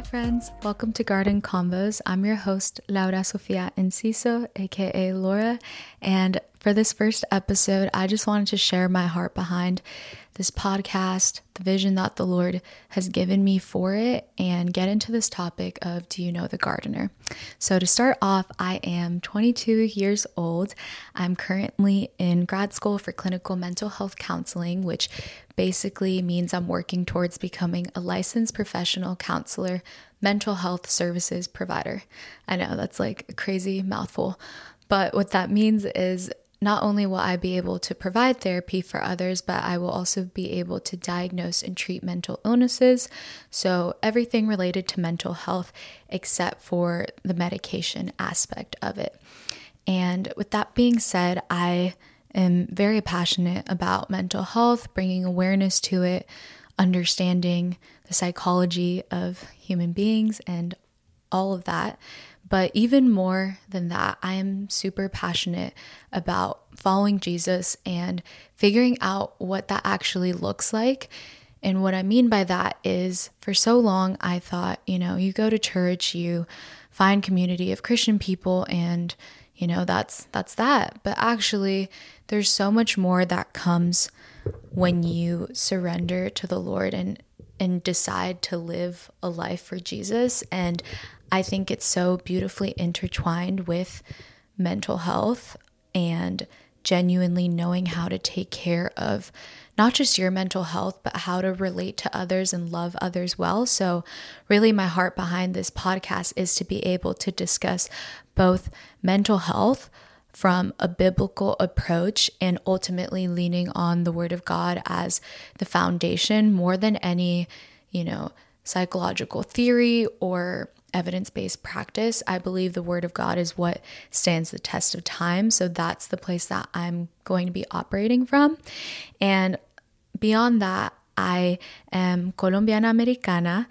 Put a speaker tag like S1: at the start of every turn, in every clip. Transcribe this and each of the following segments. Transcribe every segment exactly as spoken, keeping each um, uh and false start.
S1: Hi friends, welcome to Garden Convos. I'm your host, Laura Sofia Enciso, aka Laura, and for this first episode, I just wanted to share my heart behind this podcast, the vision that the Lord has given me for it, and get into this topic of Do You Know the Gardener? So to start off, I am twenty-two years old. I'm currently in grad school for clinical mental health counseling, which basically means I'm working towards becoming a licensed professional counselor, mental health services provider. I know that's like a crazy mouthful, but what that means is not only will I be able to provide therapy for others, but I will also be able to diagnose and treat mental illnesses. So everything related to mental health except for the medication aspect of it. And with that being said, I am very passionate about mental health, bringing awareness to it, understanding the psychology of human beings and all of that. But even more than that, I am super passionate about following Jesus and figuring out what that actually looks like. And what I mean by that is, for so long, I thought, you know, you go to church, you find community of Christian people, and, you know, that's that's that. But actually, there's so much more that comes when you surrender to the Lord and and decide to live a life for Jesus. And I think it's so beautifully intertwined with mental health and genuinely knowing how to take care of not just your mental health, but how to relate to others and love others well. So really my heart behind this podcast is to be able to discuss both mental health from a biblical approach and ultimately leaning on the Word of God as the foundation more than any, you know, psychological theory or evidence-based practice. I believe the Word of God is what stands the test of time. So that's the place that I'm going to be operating from. And beyond that, I am Colombiana Americana.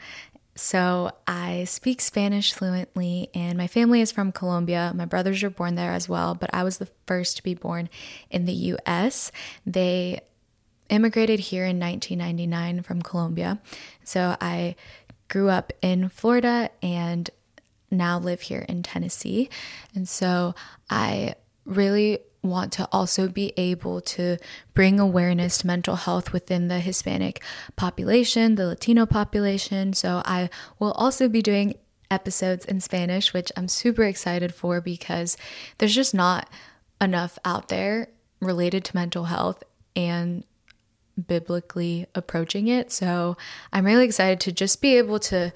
S1: So I speak Spanish fluently, and my family is from Colombia. My brothers were born there as well, but I was the first to be born in the U S. They immigrated here in nineteen ninety-nine from Colombia. So I grew up in Florida and now live here in Tennessee. And so I really want to also be able to bring awareness to mental health within the Hispanic population, the Latino population. So I will also be doing episodes in Spanish, which I'm super excited for because there's just not enough out there related to mental health and biblically approaching it. So I'm really excited to just be able to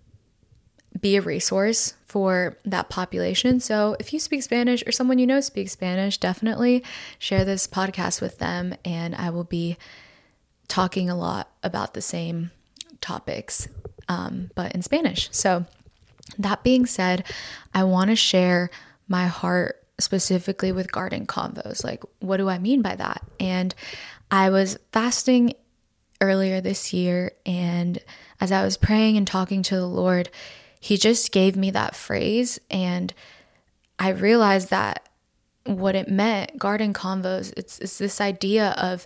S1: be a resource for that population. So if you speak Spanish or someone you know speaks Spanish, definitely share this podcast with them, and I will be talking a lot about the same topics, um, but in Spanish. So that being said, I want to share my heart specifically with Garden Convos. Like, what do I mean by that? And I was fasting earlier this year, and as I was praying and talking to the Lord, He just gave me that phrase, and I realized that what it meant, Garden Convos, it's, it's this idea of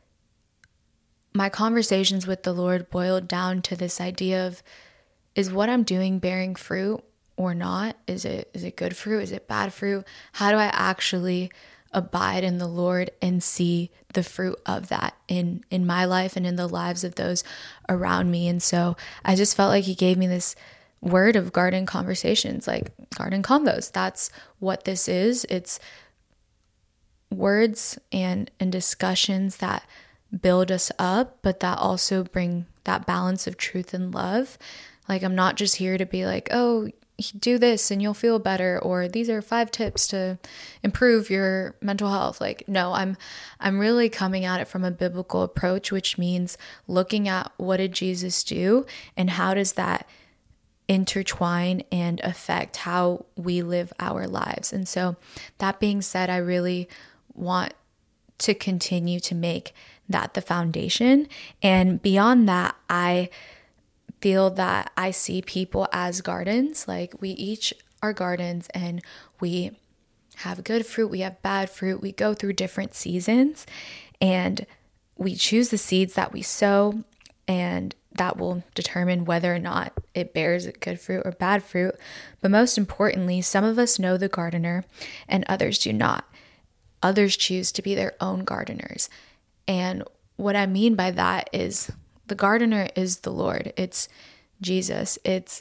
S1: my conversations with the Lord boiled down to this idea of, is what I'm doing bearing fruit or not? Is it is it good fruit? Is it bad fruit? How do I actually abide in the Lord and see the fruit of that in, in my life and in the lives of those around me? And so I just felt like He gave me this word of garden conversations, like Garden Convos. That's what this is. It's words and, and discussions that build us up, but that also bring that balance of truth and love. Like, I'm not just here to be like, oh, do this and you'll feel better, or these are five tips to improve your mental health. Like, no, I'm I'm really coming at it from a biblical approach, which means looking at what did Jesus do and how does that intertwine and affect how we live our lives. And so that being said, I really want to continue to make that the foundation. And beyond that, I feel that I see people as gardens. Like, we each are gardens, and we have good fruit, we have bad fruit, we go through different seasons, and we choose the seeds that we sow, and that will determine whether or not it bears good fruit or bad fruit. But most importantly, some of us know the gardener and others do not. Others choose to be their own gardeners. And what I mean by that is the gardener is the Lord. It's Jesus. It's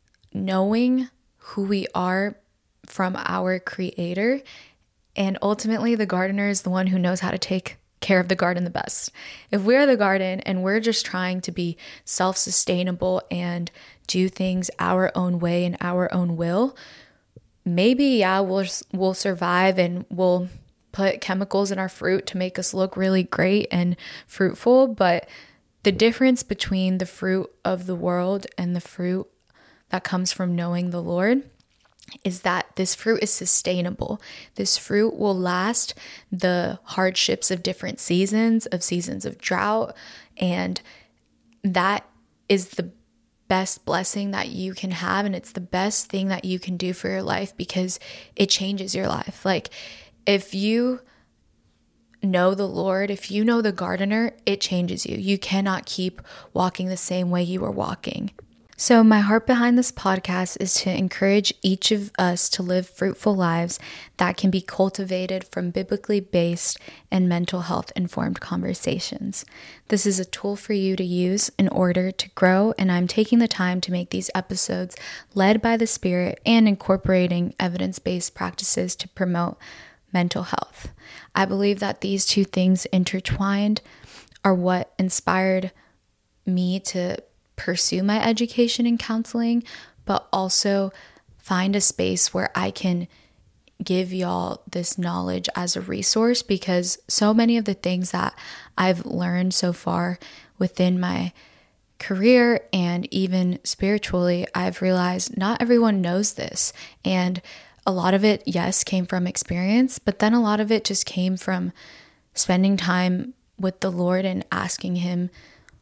S1: knowing who we are from our Creator. And ultimately, the gardener is the one who knows how to take care of the garden the best. If we're the garden and we're just trying to be self-sustainable and do things our own way and our own will, maybe, yeah, we'll, we'll survive and we'll put chemicals in our fruit to make us look really great and fruitful. But the difference between the fruit of the world and the fruit that comes from knowing the Lord is that this fruit is sustainable. This fruit will last the hardships of different seasons, of seasons of drought. And that is the best blessing that you can have. And it's the best thing that you can do for your life because it changes your life. Like if you know the Lord, if you know the gardener, it changes you. You cannot keep walking the same way you were walking. So my heart behind this podcast is to encourage each of us to live fruitful lives that can be cultivated from biblically based and mental health informed conversations. This is a tool for you to use in order to grow, and I'm taking the time to make these episodes led by the Spirit and incorporating evidence-based practices to promote mental health. I believe that these two things intertwined are what inspired me to pursue my education in counseling, but also find a space where I can give y'all this knowledge as a resource, because so many of the things that I've learned so far within my career and even spiritually, I've realized not everyone knows this. And a lot of it, yes, came from experience, but then a lot of it just came from spending time with the Lord and asking Him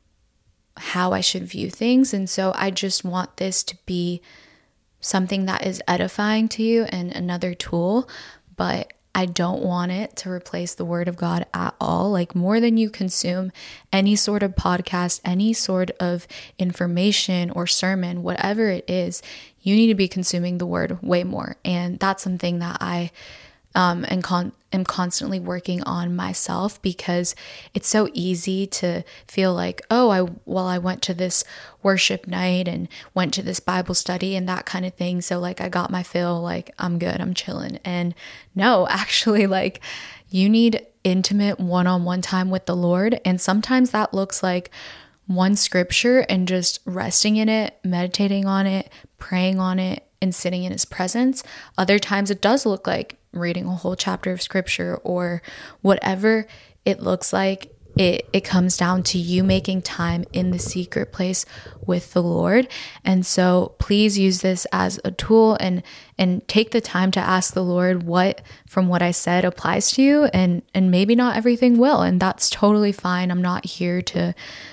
S1: how I should view things. And so I just want this to be something that is edifying to you and another tool, but I don't want it to replace the Word of God at all. Like, more than you consume any sort of podcast, any sort of information or sermon, whatever it is, you need to be consuming the Word way more. And that's something that I um, am, con- am constantly working on myself, because it's so easy to feel like, oh, I well, I went to this worship night and went to this Bible study and that kind of thing. So like I got my fill, like I'm good, I'm chilling. And no, actually, like you need intimate one-on-one time with the Lord. And sometimes that looks like one scripture and just resting in it, meditating on it, praying on it, and sitting in His presence. Other times it does look like reading a whole chapter of scripture, or whatever it looks like. It it comes down to you making time in the secret place with the Lord. And so please use this as a tool and and take the time to ask the Lord what from what I said applies to you, and and maybe not everything will, and that's totally fine. I'm not here to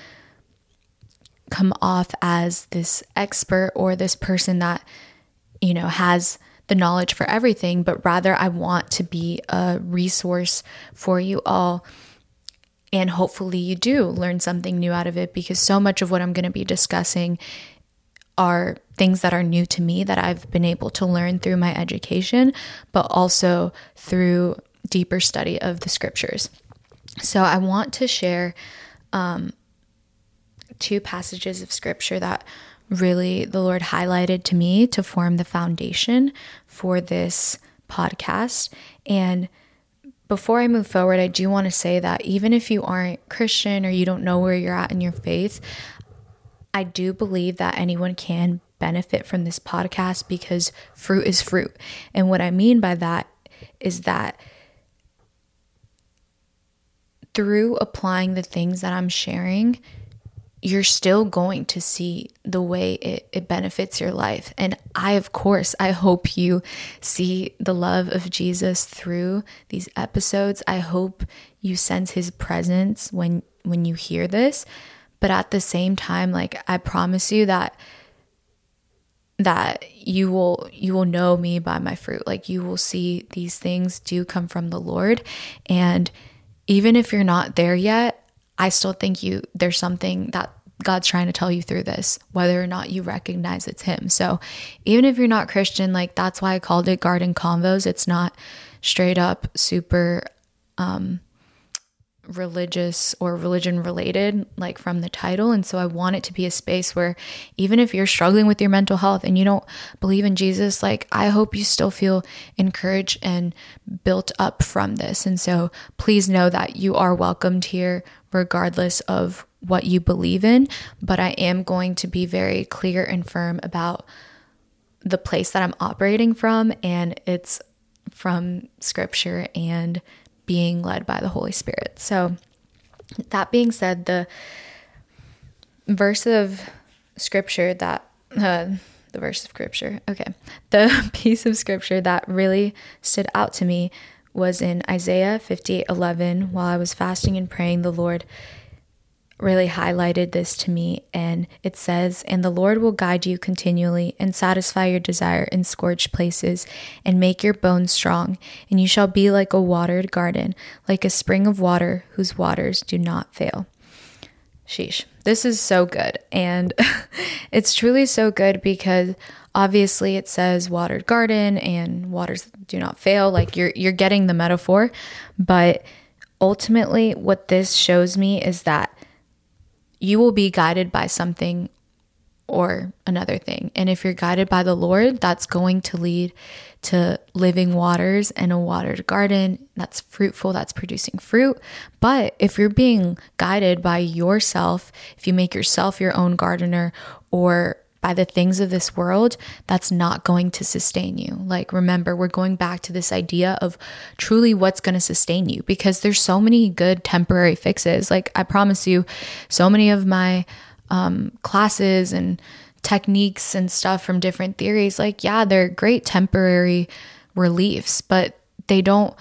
S1: come off as this expert or this person that, you know, has the knowledge for everything, but rather I want to be a resource for you all. And hopefully you do learn something new out of it, because so much of what I'm going to be discussing are things that are new to me that I've been able to learn through my education, but also through deeper study of the scriptures. So I want to share um, two passages of scripture that really the Lord highlighted to me to form the foundation for this podcast. And before I move forward, I do want to say that even if you aren't Christian or you don't know where you're at in your faith, I do believe that anyone can benefit from this podcast, because fruit is fruit. And what I mean by that is that through applying the things that I'm sharing, you're still going to see the way it, it benefits your life. And I, of course, I hope you see the love of Jesus through these episodes. I hope you sense His presence when, when you hear this. But at the same time, like, I promise you that that you will you will know me by my fruit. Like, you will see these things do come from the Lord. And even if you're not there yet, I still think you there's something that God's trying to tell you through this, whether or not you recognize it's him. So even if you're not Christian, like that's why I called it Garden Convos. It's not straight up super um, religious or religion related, like from the title. And so I want it to be a space where even if you're struggling with your mental health and you don't believe in Jesus, like I hope you still feel encouraged and built up from this. And so please know that you are welcomed here regardless of what you believe in. But I am going to be very clear and firm about the place that I'm operating from, and it's from scripture and being led by the Holy Spirit. So that being said, the verse of scripture that, uh, the verse of scripture, okay, the piece of scripture that really stood out to me was in Isaiah fifty-eight eleven. While I was fasting and praying, the Lord really highlighted this to me, and it says, "And the Lord will guide you continually and satisfy your desire in scorched places and make your bones strong, and you shall be like a watered garden, like a spring of water whose waters do not fail." Sheesh. This is so good. And it's truly so good because obviously it says watered garden and waters do not fail. Like you're you're getting the metaphor, but ultimately what this shows me is that you will be guided by something or another thing. And if you're guided by the Lord, that's going to lead to living waters and a watered garden that's fruitful, that's producing fruit. But if you're being guided by yourself, if you make yourself your own gardener, or by the things of this world, that's not going to sustain you. Like, remember, we're going back to this idea of truly what's going to sustain you, because there's so many good temporary fixes. Like, I promise you, so many of my um, classes and techniques and stuff from different theories, like, yeah, they're great temporary reliefs, but they don't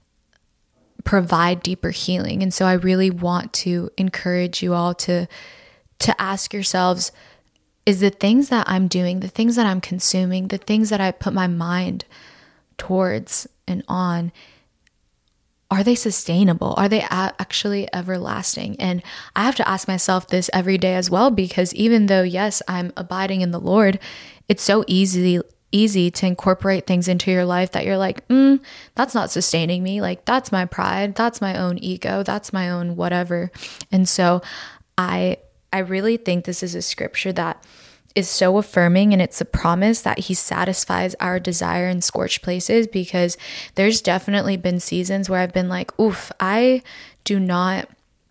S1: provide deeper healing. And so I really want to encourage you all to to ask yourselves, is the things that I'm doing, the things that I'm consuming, the things that I put my mind towards and on, are they sustainable? Are they actually everlasting? And I have to ask myself this every day as well, because even though, yes, I'm abiding in the Lord, it's so easy, easy to incorporate things into your life that you're like, mm, that's not sustaining me. Like, that's my pride. That's my own ego. That's my own whatever. And so I I really think this is a scripture that is so affirming, and it's a promise that he satisfies our desire in scorched places, because there's definitely been seasons where I've been like, oof, I do not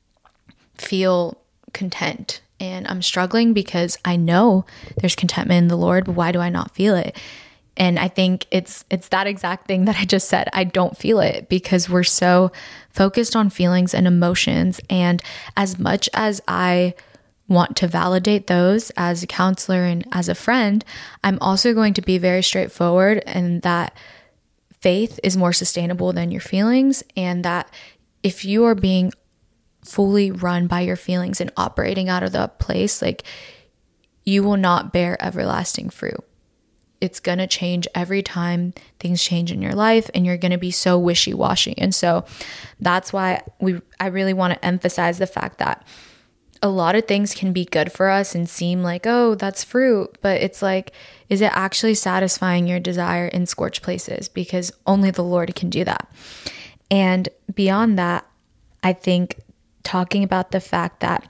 S1: feel content, and I'm struggling because I know there's contentment in the Lord, but why do I not feel it? And I think it's it's that exact thing that I just said. I don't feel it because we're so focused on feelings and emotions. And as much as I want to validate those as a counselor and as a friend, I'm also going to be very straightforward, and that faith is more sustainable than your feelings, and that if you are being fully run by your feelings and operating out of that place, like, you will not bear everlasting fruit. It's going to change every time things change in your life, and you're going to be so wishy-washy. And so that's why we I really want to emphasize the fact that a lot of things can be good for us and seem like, oh, that's fruit. But it's like, is it actually satisfying your desire in scorched places? Because only the Lord can do that. And beyond that, I think talking about the fact that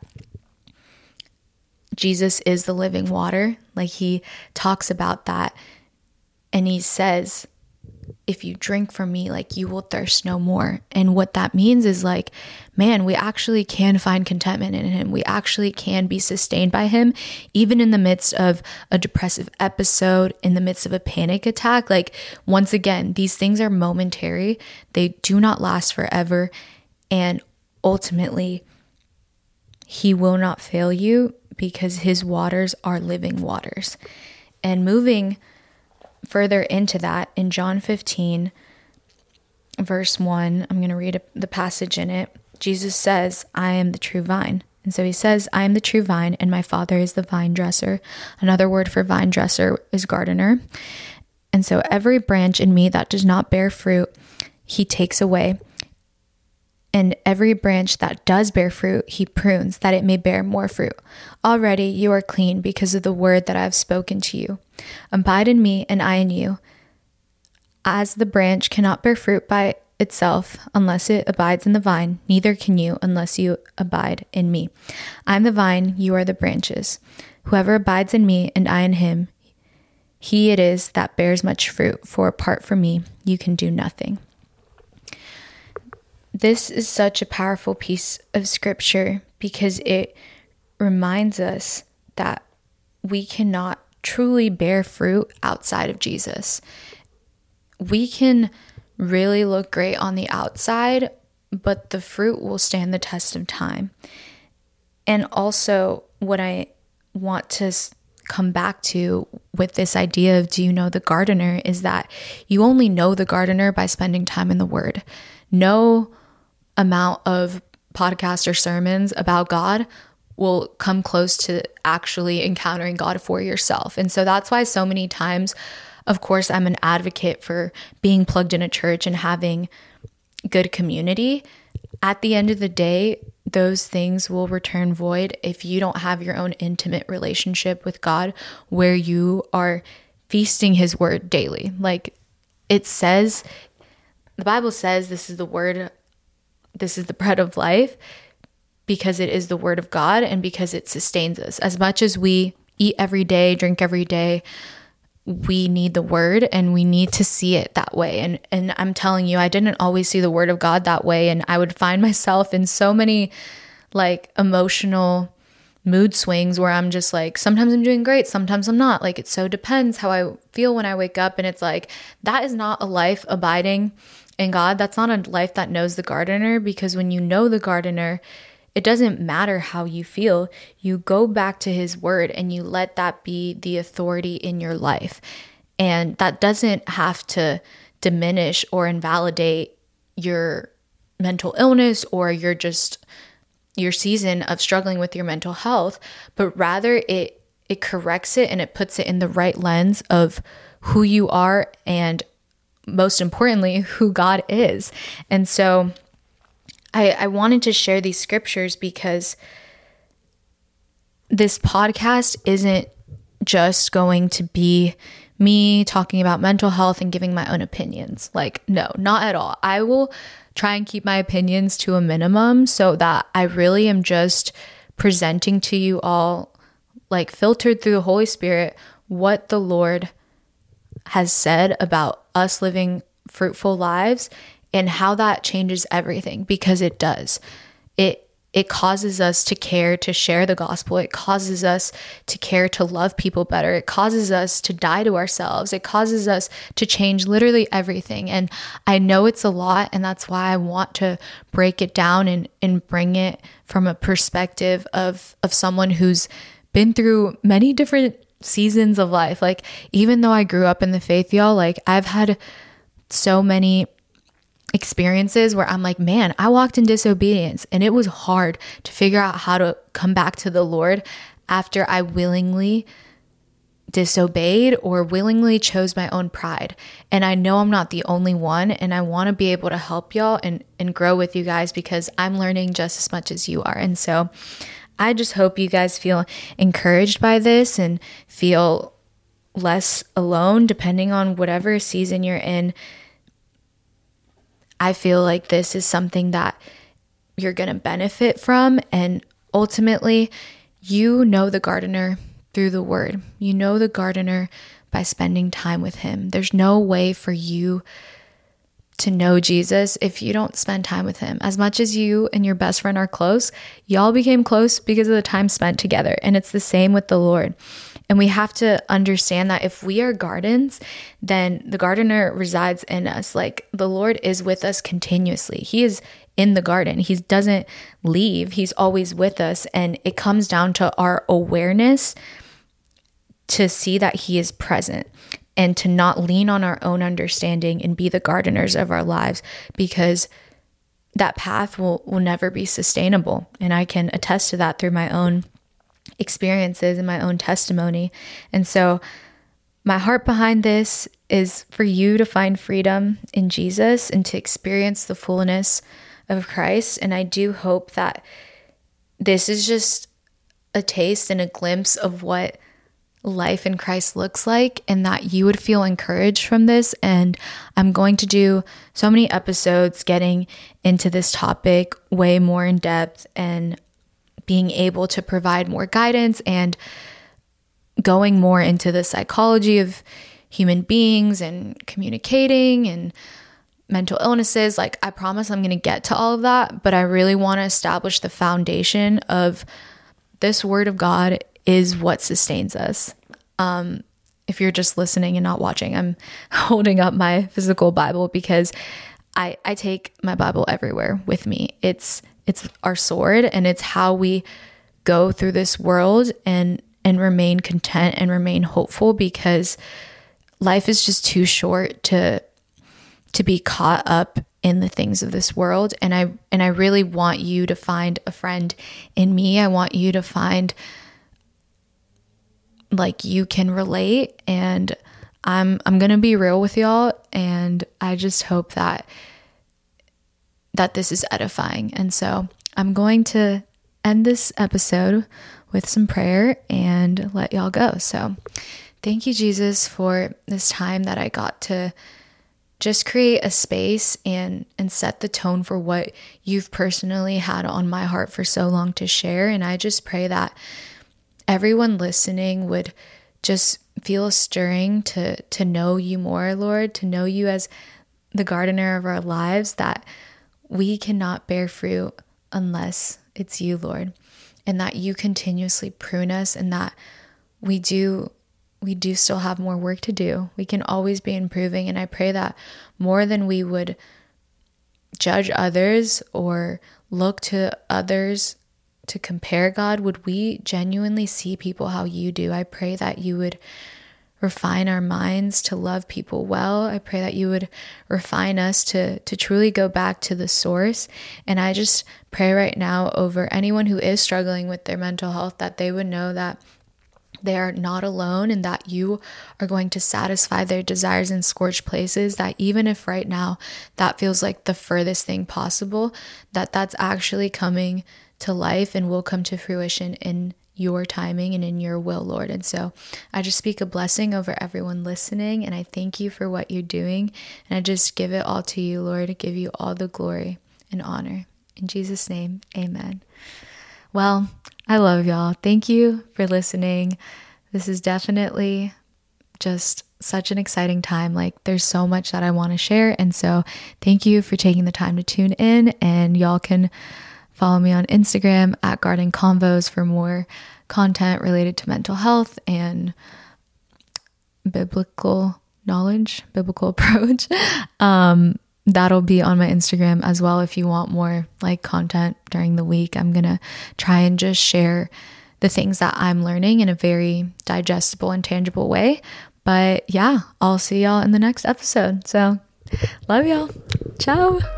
S1: Jesus is the living water, like he talks about that, and he says, if you drink from me, like, you will thirst no more. And what that means is, like, man, we actually can find contentment in him. We actually can be sustained by him, even in the midst of a depressive episode, in the midst of a panic attack. Like, once again, these things are momentary. They do not last forever. And ultimately, he will not fail you, because his waters are living waters. And moving further into that, in John fifteen, verse one, I'm going to read the passage in it. Jesus says, I am the true vine. And so he says, I am the true vine, and my Father is the vine dresser. Another word for vine dresser is gardener. And so every branch in me that does not bear fruit, he takes away. And every branch that does bear fruit, he prunes, that it may bear more fruit. Already you are clean because of the word that I have spoken to you. Abide in me, and I in you. As the branch cannot bear fruit by itself unless it abides in the vine, neither can you unless you abide in me. I am the vine, you are the branches. Whoever abides in me and I in him, he it is that bears much fruit, for apart from me, you can do nothing. This is such a powerful piece of scripture because it reminds us that we cannot truly bear fruit outside of Jesus. We can really look great on the outside, but the fruit will stand the test of time. And also, what I want to come back to with this idea of do you know the gardener is that you only know the gardener by spending time in the Word. No amount of podcasts or sermons about God will come close to actually encountering God for yourself. And so that's why so many times, of course, I'm an advocate for being plugged in a church and having good community. At the end of the day, those things will return void if you don't have your own intimate relationship with God where you are feasting his word daily. Like it says, the Bible says this is the word, this is the bread of life because it is the word of God and because it sustains us. As much as we eat every day, drink every day, we need the word and we need to see it that way. And and I'm telling you, I didn't always see the word of God that way. And I would find myself in so many like emotional mood swings where I'm just like, sometimes I'm doing great, sometimes I'm not. Like it so depends how I feel when I wake up. And it's like, that is not a life abiding in God. That's not a life that knows the gardener, because when you know the gardener, it doesn't matter how you feel. You go back to his word and you let that be the authority in your life. And that doesn't have to diminish or invalidate your mental illness or your just your season of struggling with your mental health, but rather it it corrects it and it puts it in the right lens of who you are and most importantly, who God is. And so I, I wanted to share these scriptures because this podcast isn't just going to be me talking about mental health and giving my own opinions. Like, no, not at all. I will try and keep my opinions to a minimum so that I really am just presenting to you all, like filtered through the Holy Spirit, what the Lord has said about us living fruitful lives and how that changes everything, because it does. It it causes us to care to share the gospel. It causes us to care to love people better. It causes us to die to ourselves. It causes us to change literally everything. And I know it's a lot, and that's why I want to break it down and, and bring it from a perspective of, of someone who's been through many different seasons of life. Like, even though I grew up in the faith, y'all, like I've had so many experiences where I'm like, man, I walked in disobedience and it was hard to figure out how to come back to the Lord after I willingly disobeyed or willingly chose my own pride. And I know I'm not the only one, and I want to be able to help y'all and, and grow with you guys because I'm learning just as much as you are. And so I just hope you guys feel encouraged by this and feel less alone depending on whatever season you're in. I feel like this is something that you're going to benefit from. And ultimately, you know the gardener through the word. You know the gardener by spending time with him. There's no way for you to know Jesus if you don't spend time with him. As much as you and your best friend are close, y'all became close because of the time spent together. And it's the same with the Lord. And we have to understand that if we are gardens, then the gardener resides in us. Like, the Lord is with us continuously. He is in the garden. He doesn't leave. He's always with us. And it comes down to our awareness to see that he is present and to not lean on our own understanding and be the gardeners of our lives, because that path will, will never be sustainable. And I can attest to that through my own experiences and my own testimony. And so my heart behind this is for you to find freedom in Jesus and to experience the fullness of Christ. And I do hope that this is just a taste and a glimpse of what life in Christ looks like, and that you would feel encouraged from this. And I'm going to do so many episodes getting into this topic way more in depth and being able to provide more guidance and going more into the psychology of human beings and communicating and mental illnesses. Like, I promise I'm going to get to all of that, but I really want to establish the foundation of this word of God is what sustains us. Um, if you're just listening and not watching, I'm holding up my physical Bible because I, I take my Bible everywhere with me. It's it's our sword, and it's how we go through this world and and remain content and remain hopeful, because life is just too short to to be caught up in the things of this world. And I and I really want you to find a friend in me. I want you to find like you can relate, and I'm I'm going to be real with y'all, and I just hope that that this is edifying. And so I'm going to end this episode with some prayer and let y'all go. So thank you, Jesus, for this time that I got to just create a space and and set the tone for what you've personally had on my heart for so long to share. And I just pray that everyone listening would just feel a stirring to to know you more, Lord, to know you as the gardener of our lives, that we cannot bear fruit unless it's you, Lord, and that you continuously prune us, and that we do we do still have more work to do. We can always be improving. And I pray that more than we would judge others or look to others to compare, God, would we genuinely see people how you do. I pray that you would refine our minds to love people well. I pray that you would refine us to to truly go back to the source. And I just pray right now over anyone who is struggling with their mental health, that they would know that they are not alone, and that you are going to satisfy their desires in scorched places, that even if right now that feels like the furthest thing possible, that that's actually coming to life and will come to fruition in your timing and in your will, Lord. And so I just speak a blessing over everyone listening, and I thank you for what you're doing, and I just give it all to you, Lord. I give you all the glory and honor. In Jesus' name, amen. Well, I love y'all. Thank you for listening. This is definitely just such an exciting time. Like, there's so much that I want to share. And so thank you for taking the time to tune in, and y'all can follow me on Instagram at Garden Convos for more content related to mental health and biblical knowledge, biblical approach. Um, that'll be on my Instagram as well if you want more like content during the week. I'm going to try and just share the things that I'm learning in a very digestible and tangible way. But yeah, I'll see y'all in the next episode. So love y'all. Ciao.